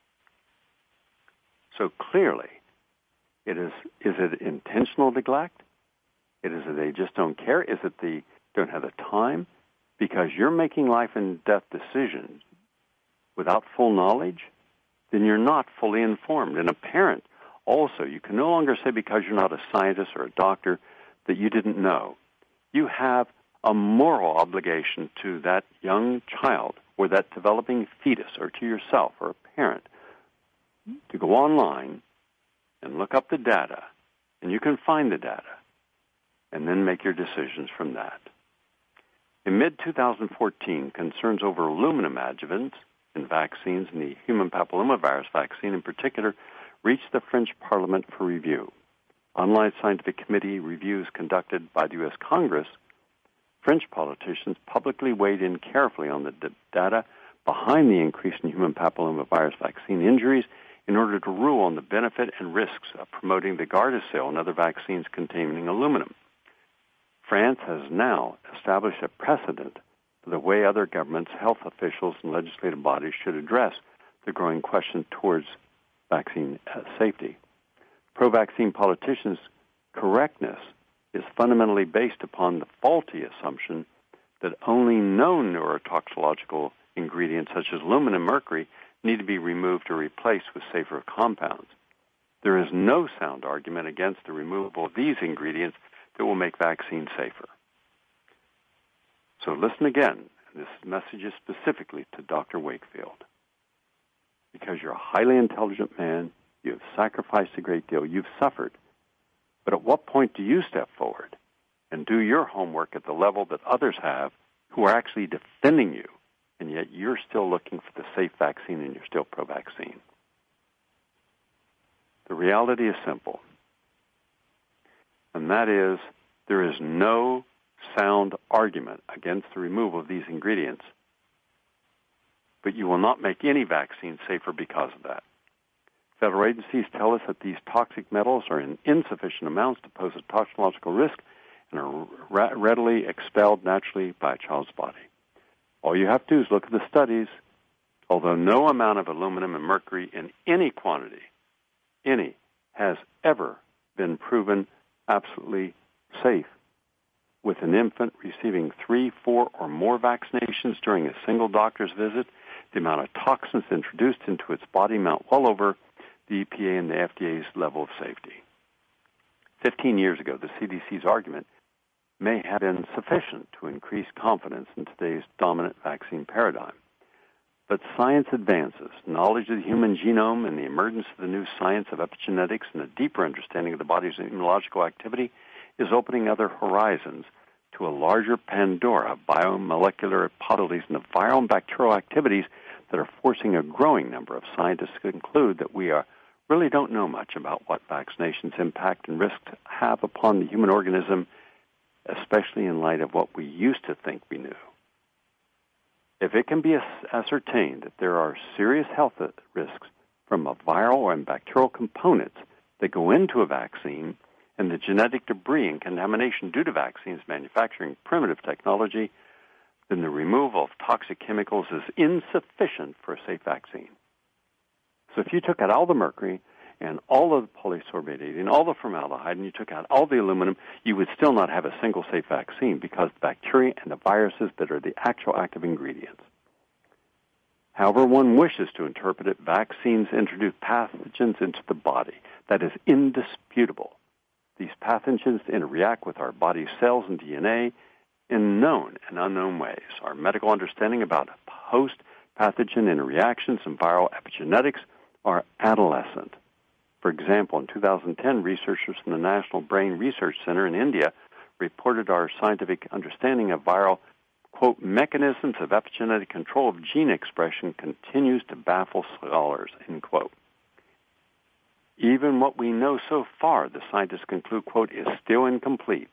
So clearly, is it intentional neglect? Is it they just don't care? Is it they don't have the time? Because you're making life and death decisions without full knowledge, then you're not fully informed. And a parent also, you can no longer say because you're not a scientist or a doctor that you didn't know. You have a moral obligation to that young child or that developing fetus or to yourself or a parent to go online and look up the data, and you can find the data, and then make your decisions from that. In mid-2014, concerns over aluminum adjuvants in vaccines, and the human papillomavirus vaccine in particular, reached the French Parliament for review. Online scientific committee reviews conducted by the U.S. Congress, French politicians publicly weighed in carefully on the data behind the increase in human papillomavirus vaccine injuries in order to rule on the benefit and risks of promoting the Gardasil and other vaccines containing aluminum. France has now established a precedent for the way other governments, health officials, and legislative bodies should address the growing question towards vaccine safety. Pro-vaccine politicians' correctness is fundamentally based upon the faulty assumption that only known neurotoxicological ingredients such as aluminum and mercury need to be removed or replaced with safer compounds. There is no sound argument against the removal of these ingredients that will make vaccines safer. So listen again. This message is specifically to Dr. Wakefield. Because you're a highly intelligent man, you have sacrificed a great deal, you've suffered. But at what point do you step forward and do your homework at the level that others have who are actually defending you, and yet you're still looking for the safe vaccine and you're still pro-vaccine? The reality is simple, and that is there is no sound argument against the removal of these ingredients, but you will not make any vaccine safer because of that. Federal agencies tell us that these toxic metals are in insufficient amounts to pose a toxicological risk and are readily expelled naturally by a child's body. All you have to do is look at the studies. Although no amount of aluminum and mercury in any quantity, has ever been proven absolutely safe with an infant receiving 3, 4, or more vaccinations during a single doctor's visit, the amount of toxins introduced into its body amount well over the EPA and the FDA's level of safety. 15 years ago, the CDC's argument may have been sufficient to increase confidence in today's dominant vaccine paradigm. But science advances. Knowledge of the human genome and the emergence of the new science of epigenetics and a deeper understanding of the body's immunological activity is opening other horizons to a larger Pandora of biomolecular possibilities and of viral and bacterial activities that are forcing a growing number of scientists to conclude that we really don't know much about what vaccinations impact and risks have upon the human organism especially in light of what we used to think we knew. If it can be ascertained that there are serious health risks from a viral and bacterial components that go into a vaccine, and the genetic debris and contamination due to vaccines manufacturing primitive technology, then the removal of toxic chemicals is insufficient for a safe vaccine. So if you took out all the mercury and all of the polysorbate and all the formaldehyde, and you took out all the aluminum, you would still not have a single safe vaccine because the bacteria and the viruses that are the actual active ingredients. However one wishes to interpret it, vaccines introduce pathogens into the body. That is indisputable. These pathogens interact with our body's cells and DNA in known and unknown ways. Our medical understanding about host-pathogen interactions and viral epigenetics are adolescent. For example, in 2010, researchers from the National Brain Research Center in India reported our scientific understanding of viral, quote, mechanisms of epigenetic control of gene expression continues to baffle scholars, end quote. Even what we know so far, the scientists conclude, quote, is still incomplete.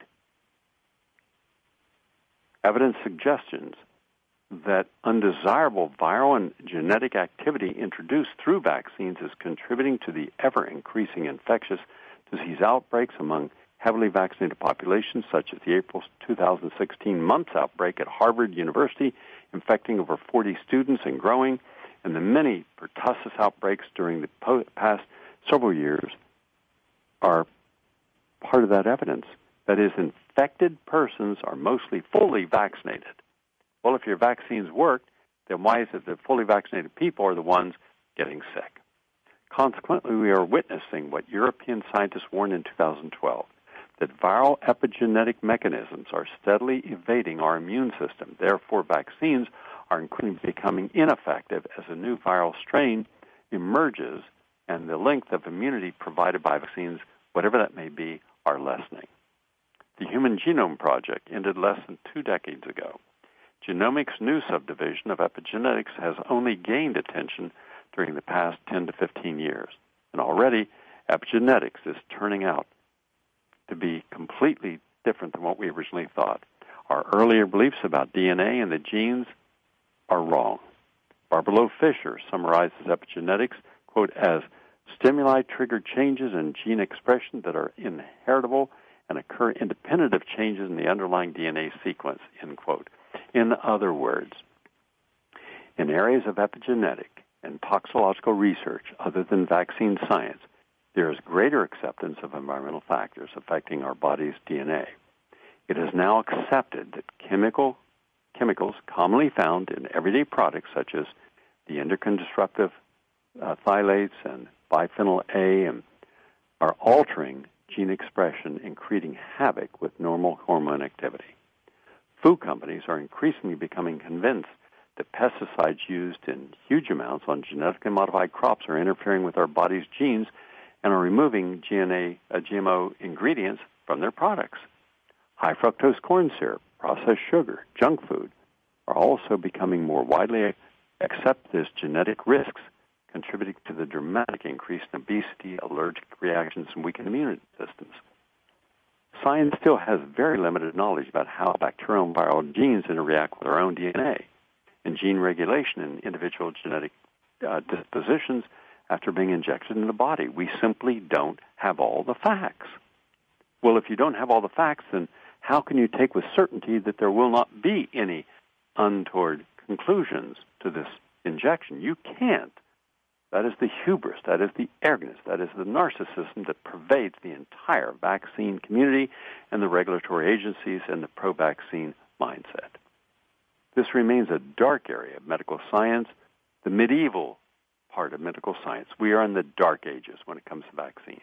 Evidence suggestions that undesirable viral and genetic activity introduced through vaccines is contributing to the ever-increasing infectious disease outbreaks among heavily vaccinated populations, such as the April 2016 mumps outbreak at Harvard University, infecting over 40 students and growing, and the many pertussis outbreaks during the past several years are part of that evidence. That is, infected persons are mostly fully vaccinated. Well, if your vaccines worked, then why is it that fully vaccinated people are the ones getting sick? Consequently, we are witnessing what European scientists warned in 2012, that viral epigenetic mechanisms are steadily evading our immune system. Therefore, vaccines are increasingly becoming ineffective as a new viral strain emerges and the length of immunity provided by vaccines, whatever that may be, are lessening. The Human Genome Project ended less than 2 decades ago. Genomics' new subdivision of epigenetics has only gained attention during the past 10 to 15 years. And already, epigenetics is turning out to be completely different than what we originally thought. Our earlier beliefs about DNA and the genes are wrong. Barbara Loe Fisher summarizes epigenetics, quote, as stimuli-triggered changes in gene expression that are inheritable and occur independent of changes in the underlying DNA sequence, end quote. In other words, in areas of epigenetic and toxicological research other than vaccine science, there is greater acceptance of environmental factors affecting our body's DNA. It is now accepted that chemicals commonly found in everyday products such as the endocrine disruptive phthalates and biphenyl A are altering gene expression and creating havoc with normal hormone activity. Food companies are increasingly becoming convinced that pesticides used in huge amounts on genetically modified crops are interfering with our body's genes and are removing GMO ingredients from their products. High fructose corn syrup, processed sugar, junk food are also becoming more widely accepted as genetic risks, contributing to the dramatic increase in obesity, allergic reactions, and weakened immune systems. Science still has very limited knowledge about how bacterial and viral genes interact with our own DNA and gene regulation in individual genetic dispositions after being injected in the body. We simply don't have all the facts. Well, if you don't have all the facts, then how can you take with certainty that there will not be any untoward conclusions to this injection? You can't. That is the hubris, that is the arrogance, that is the narcissism that pervades the entire vaccine community and the regulatory agencies and the pro-vaccine mindset. This remains a dark area of medical science, the medieval part of medical science. We are in the dark ages when it comes to vaccines.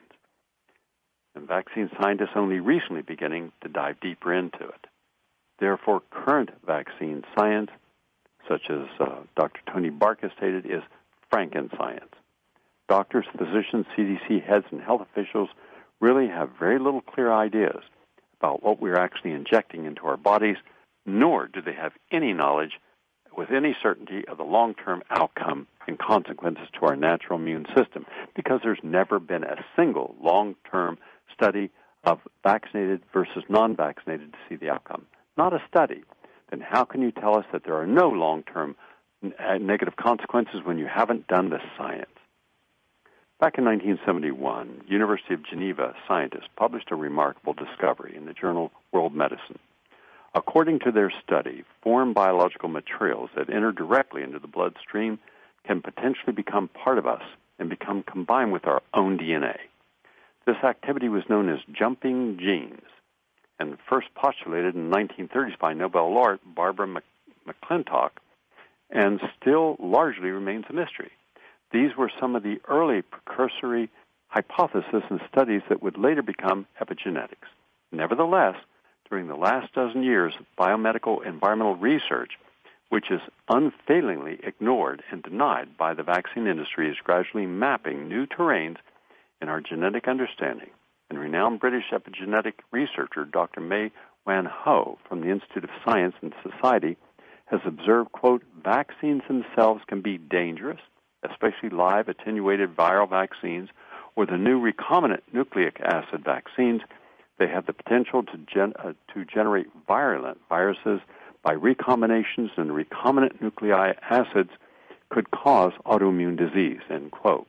And vaccine scientists only recently beginning to dive deeper into it. Therefore, current vaccine science, such as Dr. Tony Bark has stated, is Frankenscience. Doctors, physicians, CDC heads, and health officials really have very little clear ideas about what we're actually injecting into our bodies, nor do they have any knowledge with any certainty of the long-term outcome and consequences to our natural immune system, because there's never been a single long-term study of vaccinated versus non-vaccinated to see the outcome, not a study, then how can you tell us that there are no long-term negative consequences when you haven't done the science? Back in 1971, University of Geneva scientists published a remarkable discovery in the journal World Medicine. According to their study, foreign biological materials that enter directly into the bloodstream can potentially become part of us and become combined with our own DNA. This activity was known as jumping genes and first postulated in the 1930s by Nobel laureate Barbara McClintock, and still largely remains a mystery. These were some of the early precursory hypotheses and studies that would later become epigenetics. Nevertheless, during the last dozen years of biomedical environmental research, which is unfailingly ignored and denied by the vaccine industry, is gradually mapping new terrains in our genetic understanding. And renowned British epigenetic researcher Dr. May Wan Ho from the Institute of Science and Society has observed, quote, vaccines themselves can be dangerous, especially live attenuated viral vaccines or the new recombinant nucleic acid vaccines. They have the potential to generate virulent viruses by recombinations, and recombinant nucleic acids could cause autoimmune disease, end quote.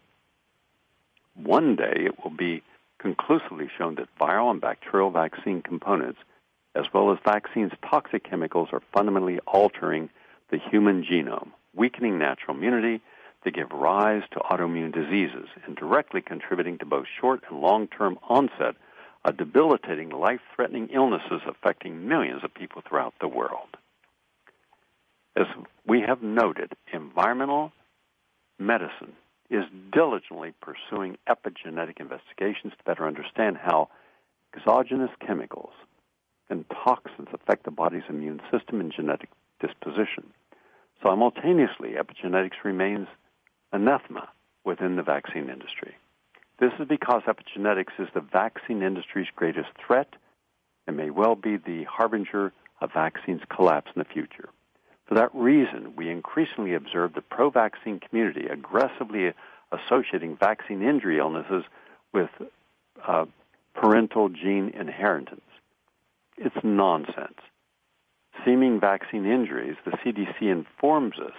One day it will be conclusively shown that viral and bacterial vaccine components, as well as vaccines' toxic chemicals, are fundamentally altering the human genome, weakening natural immunity to give rise to autoimmune diseases, and directly contributing to both short and long-term onset of debilitating, life-threatening illnesses affecting millions of people throughout the world. As we have noted, environmental medicine is diligently pursuing epigenetic investigations to better understand how exogenous chemicals and toxins affect the body's immune system and genetic disposition. Simultaneously, epigenetics remains anathema within the vaccine industry. This is because epigenetics is the vaccine industry's greatest threat and may well be the harbinger of vaccines' collapse in the future. For that reason, we increasingly observe the pro-vaccine community aggressively associating vaccine injury illnesses with parental gene inheritance. It's nonsense. Seeming vaccine injuries, the CDC informs us,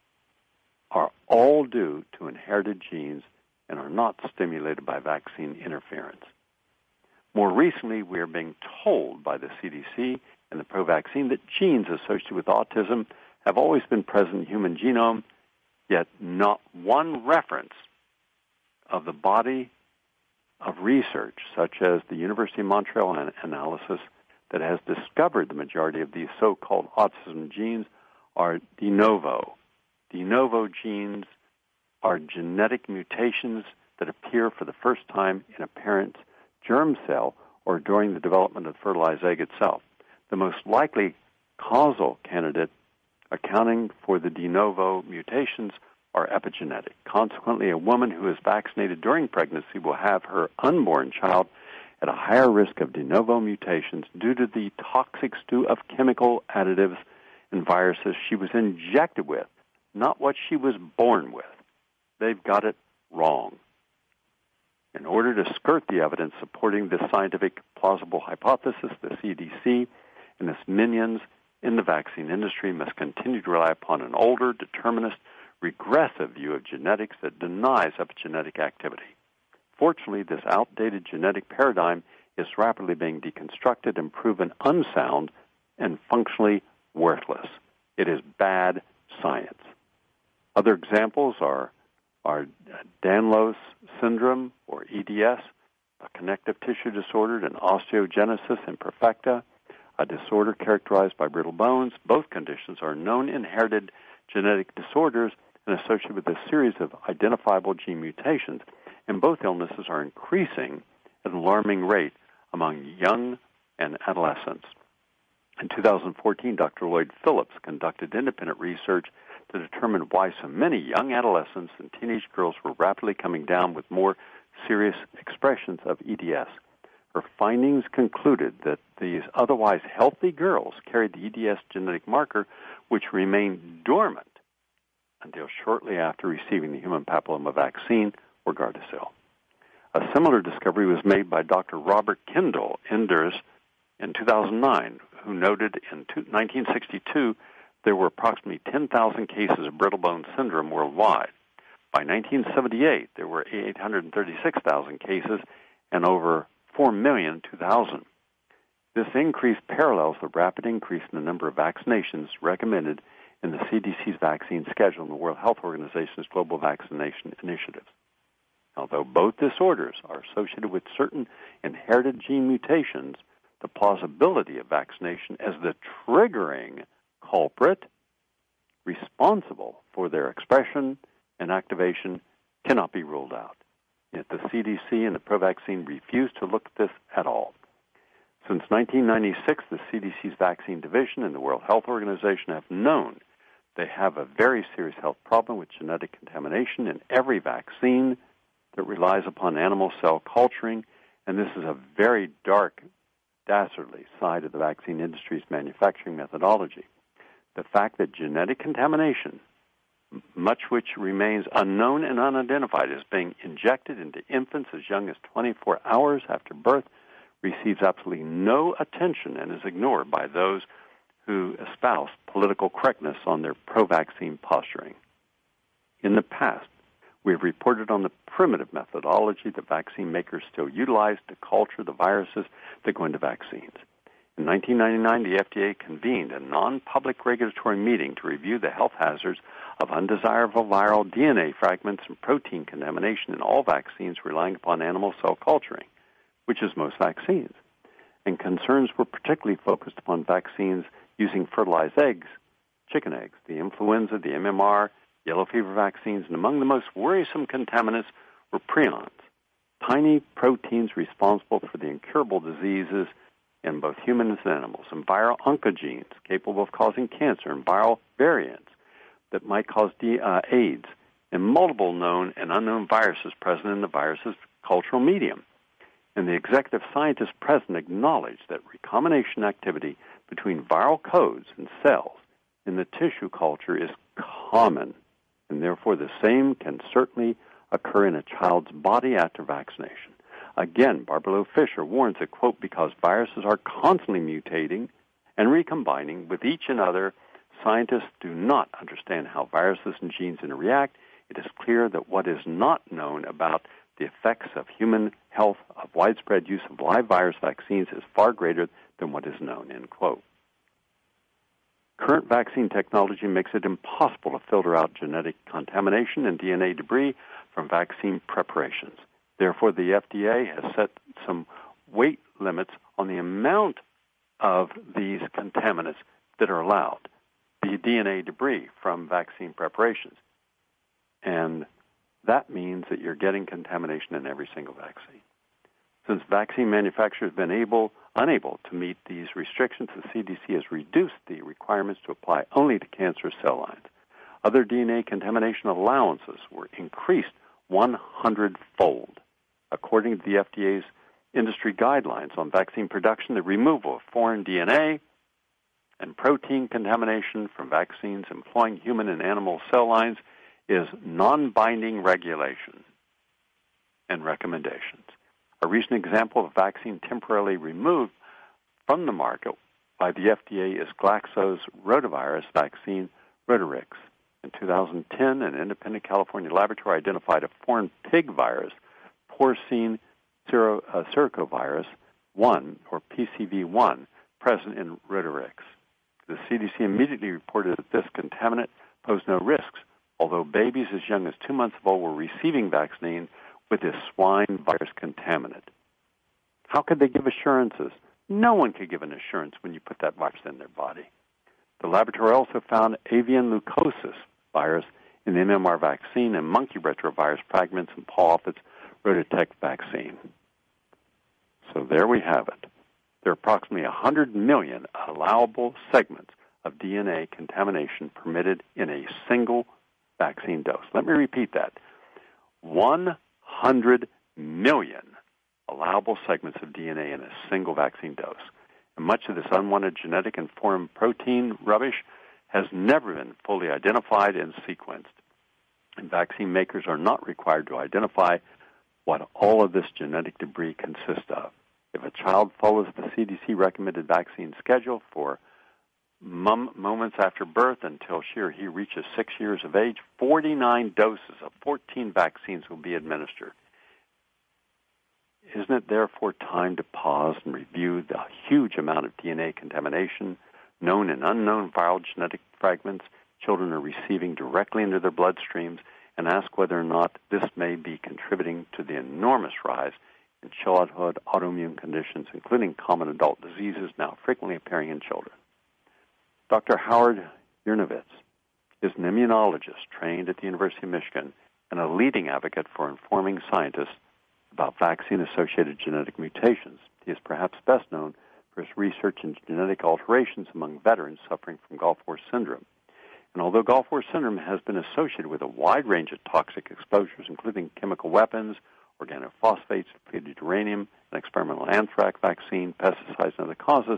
are all due to inherited genes and are not stimulated by vaccine interference. More recently, we are being told by the CDC and the pro-vaccine that genes associated with autism have always been present in the human genome, yet not one reference of the body of research, such as the University of Montreal analysis that has discovered the majority of these so-called autism genes, are de novo. De novo genes are genetic mutations that appear for the first time in a parent's germ cell or during the development of the fertilized egg itself. The most likely causal candidate accounting for the de novo mutations are epigenetic. Consequently, a woman who is vaccinated during pregnancy will have her unborn child at a higher risk of de novo mutations due to the toxic stew of chemical additives and viruses she was injected with, not what she was born with. They've got it wrong. In order to skirt the evidence supporting this scientific plausible hypothesis, the CDC and its minions in the vaccine industry must continue to rely upon an older, determinist, regressive view of genetics that denies epigenetic activity. Fortunately, this outdated genetic paradigm is rapidly being deconstructed and proven unsound and functionally worthless. It is bad science. Other examples are Danlos syndrome, or EDS, a connective tissue disorder, and osteogenesis imperfecta, a disorder characterized by brittle bones. Both conditions are known inherited genetic disorders and associated with a series of identifiable gene mutations, and both illnesses are increasing at an alarming rate among young and adolescents. In 2014, Dr. Lloyd Phillips conducted independent research to determine why so many young adolescents and teenage girls were rapidly coming down with more serious expressions of EDS. Her findings concluded that these otherwise healthy girls carried the EDS genetic marker, which remained dormant until shortly after receiving the human papilloma vaccine, or Gardasil. A similar discovery was made by Dr. Robert Kendall Enders in 2009, who noted in 1962 there were approximately 10,000 cases of brittle bone syndrome worldwide. By 1978, there were 836,000 cases and over 4,002,000. This increase parallels the rapid increase in the number of vaccinations recommended in the CDC's vaccine schedule and the World Health Organization's global vaccination initiatives. Although both disorders are associated with certain inherited gene mutations, the plausibility of vaccination as the triggering culprit responsible for their expression and activation cannot be ruled out. Yet the CDC and the pro-vaccine refuse to look at this at all. Since 1996, the CDC's vaccine division and the World Health Organization have known they have a very serious health problem with genetic contamination in every vaccine that relies upon animal cell culturing, and this is a very dark, dastardly side of the vaccine industry's manufacturing methodology. The fact that genetic contamination, much which remains unknown and unidentified, is being injected into infants as young as 24 hours after birth, receives absolutely no attention and is ignored by those who espouse political correctness on their pro-vaccine posturing. In the past, we have reported on the primitive methodology that vaccine makers still utilize to culture the viruses that go into vaccines. In 1999, the FDA convened a non-public regulatory meeting to review the health hazards of undesirable viral DNA fragments and protein contamination in all vaccines relying upon animal cell culturing, which is most vaccines. And concerns were particularly focused upon vaccines using fertilized eggs, chicken eggs, the influenza, the MMR, yellow fever vaccines, and among the most worrisome contaminants were prions, tiny proteins responsible for the incurable diseases in both humans and animals, and viral oncogenes capable of causing cancer, and viral variants that might cause AIDS, and multiple known and unknown viruses present in the virus's cultural medium. And the executive scientists present acknowledged that recombination activity between viral codes and cells in the tissue culture is common, and therefore the same can certainly occur in a child's body after vaccination. Again, Barbara Loe Fisher warns that, quote, because viruses are constantly mutating and recombining with each another, scientists do not understand how viruses and genes interact. It is clear that what is not known about the effects of human health of widespread use of live virus vaccines is far greater than what is known, end quote. Current vaccine technology makes it impossible to filter out genetic contamination and DNA debris from vaccine preparations. Therefore, the FDA has set some weight limits on the amount of these contaminants that are allowed, the DNA debris from vaccine preparations. And that means that you're getting contamination in every single vaccine. Since vaccine manufacturers have been unable to meet these restrictions, the CDC has reduced the requirements to apply only to cancerous cell lines. Other DNA contamination allowances were increased 100-fold. According to the FDA's industry guidelines on vaccine production, the removal of foreign DNA and protein contamination from vaccines employing human and animal cell lines is non-binding regulation and recommendations. A recent example of a vaccine temporarily removed from the market by the FDA is Glaxo's rotavirus vaccine, Rotarix. In 2010, an independent California laboratory identified a foreign pig virus, porcine circovirus 1, or PCV1, present in Rotarix. The CDC immediately reported that this contaminant posed no risks, although babies as young as 2 months old were receiving vaccine with this swine virus contaminant. How could they give assurances? No one could give an assurance when you put that virus in their body. The laboratory also found avian leukosis virus in the MMR vaccine and monkey retrovirus fragments in Paul Offit's Rototec vaccine. So there we have it. There are approximately 100 million allowable segments of DNA contamination permitted in a single vaccine dose. Let me repeat that. 100 million allowable segments of DNA in a single vaccine dose. And much of this unwanted genetic and foreign protein rubbish has never been fully identified and sequenced. And vaccine makers are not required to identify what all of this genetic debris consists of. If a child follows the CDC recommended vaccine schedule for moments after birth until she or he reaches 6 years of age, 49 doses of 14 vaccines will be administered. Isn't it therefore time to pause and review the huge amount of DNA contamination, known and unknown viral genetic fragments children are receiving directly into their bloodstreams, and ask whether or not this may be contributing to the enormous rise in childhood autoimmune conditions, including common adult diseases now frequently appearing in children? Dr. Howard Yurnovitz is an immunologist trained at the University of Michigan and a leading advocate for informing scientists about vaccine-associated genetic mutations. He is perhaps best known for his research in genetic alterations among veterans suffering from Gulf War syndrome. And although Gulf War syndrome has been associated with a wide range of toxic exposures, including chemical weapons, organophosphates, depleted uranium, an experimental anthrax vaccine, pesticides, and other causes,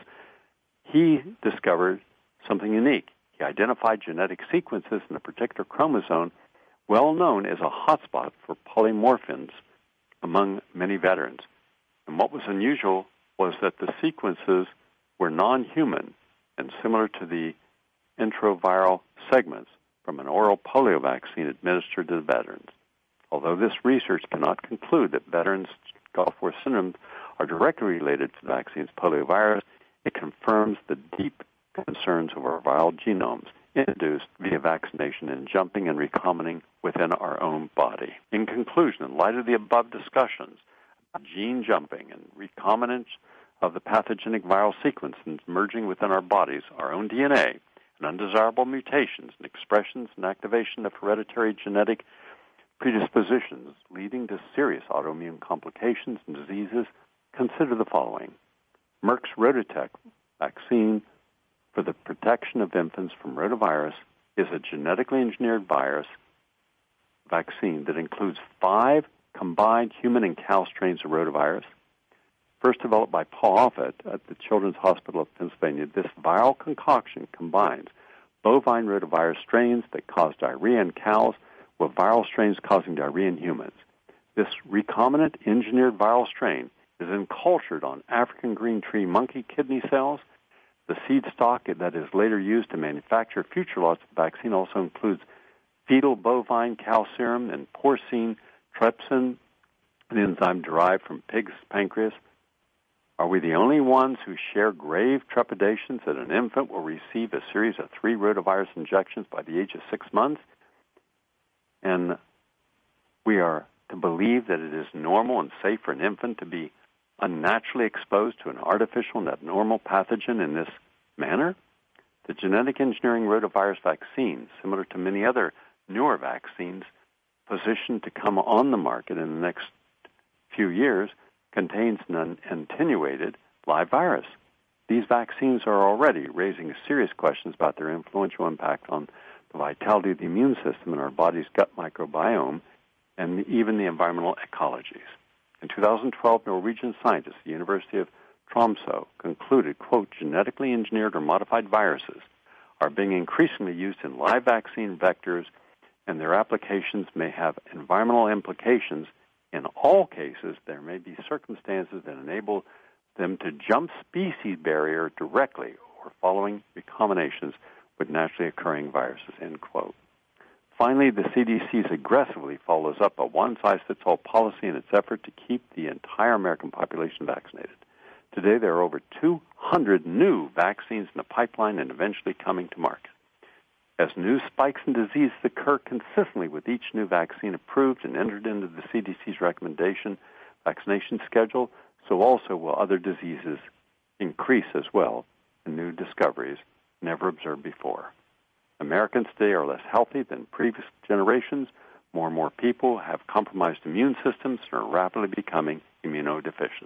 he discovered something unique. He identified genetic sequences in a particular chromosome well known as a hotspot for polymorphins among many veterans. And what was unusual was that the sequences were non-human and similar to the intraviral segments from an oral polio vaccine administered to the veterans. Although this research cannot conclude that veterans' Gulf War syndrome are directly related to the vaccine's poliovirus, it confirms the deep concerns of our viral genomes introduced via vaccination and jumping and recombinant within our own body. In conclusion, in light of the above discussions about gene jumping and recombinance of the pathogenic viral sequences merging within our bodies, our own DNA, and undesirable mutations and expressions and activation of hereditary genetic predispositions leading to serious autoimmune complications and diseases, consider the following. Merck's Rototec vaccine for the protection of infants from rotavirus is a genetically engineered virus vaccine that includes 5 combined human and cow strains of rotavirus. First developed by Paul Offit at the Children's Hospital of Pennsylvania, this viral concoction combines bovine rotavirus strains that cause diarrhea in cows with viral strains causing diarrhea in humans. This recombinant engineered viral strain is then cultured on African green tree monkey kidney cells. The seed stock that is later used to manufacture future lots of the vaccine also includes fetal bovine cow serum and porcine trypsin, an enzyme derived from pig's pancreas. Are we the only ones who share grave trepidations that an infant will receive a series of 3 rotavirus injections by the age of 6 months? And we are to believe that it is normal and safe for an infant to be unnaturally exposed to an artificial and abnormal pathogen in this manner? The genetic engineering rotavirus vaccine, similar to many other newer vaccines positioned to come on the market in the next few years, contains an attenuated live virus. These vaccines are already raising serious questions about their influential impact on the vitality of the immune system in our body's gut microbiome and even the environmental ecologies. In 2012, Norwegian scientists at the University of Tromsø concluded, quote, genetically engineered or modified viruses are being increasingly used in live vaccine vectors, and their applications may have environmental implications. In all cases, there may be circumstances that enable them to jump species barrier directly or following recombinations with naturally occurring viruses, end quote. Finally, the CDC aggressively follows up a one-size-fits-all policy in its effort to keep the entire American population vaccinated. Today, there are over 200 new vaccines in the pipeline and eventually coming to market. As new spikes in disease occur consistently with each new vaccine approved and entered into the CDC's recommendation vaccination schedule, so also will other diseases increase as well, and new discoveries never observed before. Americans today are less healthy than previous generations. More and more people have compromised immune systems and are rapidly becoming immunodeficient.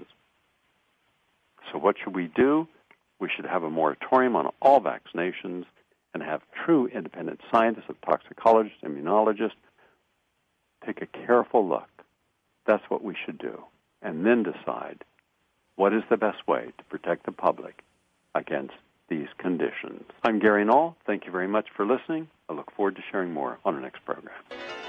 So what should we do? We should have a moratorium on all vaccinations and have true independent scientists, of toxicologists, immunologists, take a careful look. That's what we should do. And then decide what is the best way to protect the public against these conditions. I'm Gary Null. Thank you very much for listening. I look forward to sharing more on our next program.